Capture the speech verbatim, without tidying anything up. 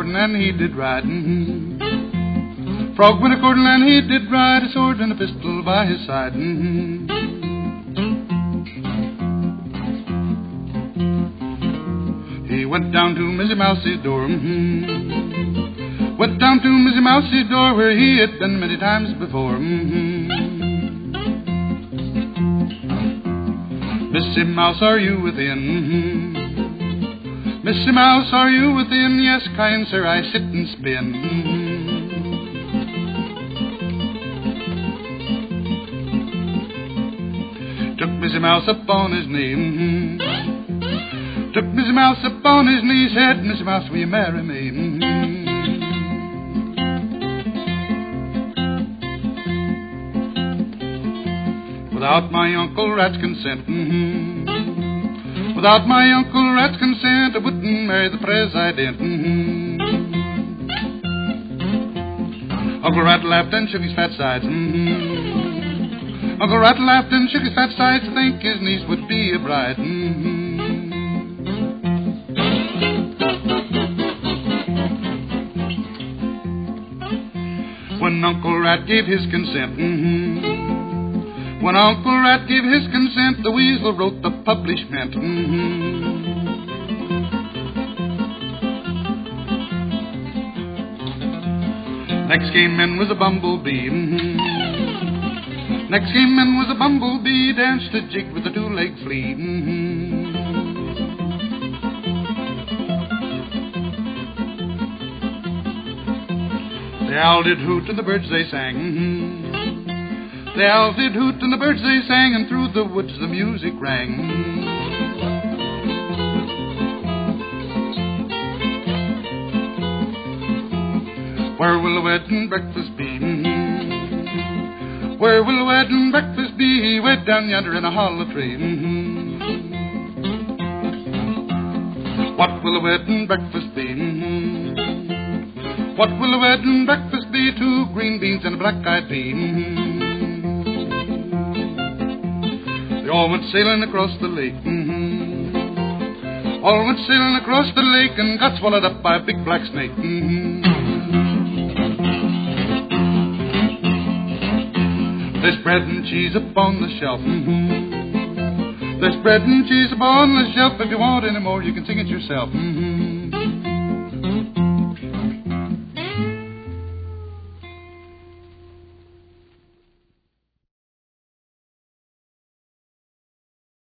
according and he did ride. Mm-hmm. Frog went according and he did ride, a sword and a pistol by his side. Mm-hmm. He went down to Missy Mouse's door. Mm-hmm. Went down to Missy Mouse's door where he had been many times before. Mm-hmm. Missy Mouse, are you within? Mm-hmm. Missy Mouse, are you within? Yes, kind sir, I sit and spin. Mm-hmm. Took Missy Mouse up on his knee. Mm-hmm. Took Missy Mouse up on his knee, said, Missy Mouse, will you marry me? Mm-hmm. Without my Uncle Rat's consent, mm-hmm. Without my Uncle Rat's consent, I wouldn't marry the President. Mm-hmm. Uncle Rat laughed and shook his fat sides. Mm-hmm. Uncle Rat laughed and shook his fat sides to think his niece would be a bride. Mm-hmm. When Uncle Rat gave his consent, mm-hmm. When Uncle Rat gave his consent, the weasel wrote the publishment. Mm-hmm. Next came in was a bumblebee. Mm-hmm. Next came in was a bumblebee, danced a jig with a two-legged flea. Mm-hmm. The owl did hoot and the birds they sang. Mm-hmm. The owls did hoot and the birds they sang, and through the woods the music rang. Where will the wedding breakfast be? Where will the wedding breakfast be? Way down yonder in a hollow tree. What will the wedding breakfast be? What will the wedding breakfast be? Two green beans and a black-eyed pea. They all went sailing across the lake. Mm-hmm. All went sailing across the lake and got swallowed up by a big black snake. Mm-hmm. There's bread and cheese upon the shelf. Mm-hmm. There's bread and cheese upon the shelf. If you want any more, you can sing it yourself. Mm-hmm.